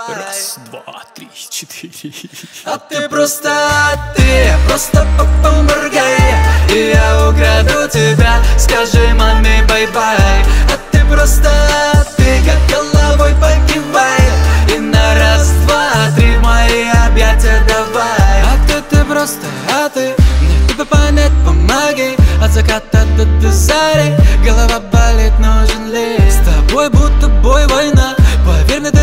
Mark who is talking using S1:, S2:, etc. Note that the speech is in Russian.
S1: Раз, два, три, четыре.
S2: А ты просто поморгай, и я украду тебя. Скажи маме бай-бай. А ты как головой покивай, и на раз, два, три в мои объятия давай. А ты просто, мне тебя понять помоги. От заката до зари голова болит, нужен ли? С тобой будто бой, война. Поверь мне,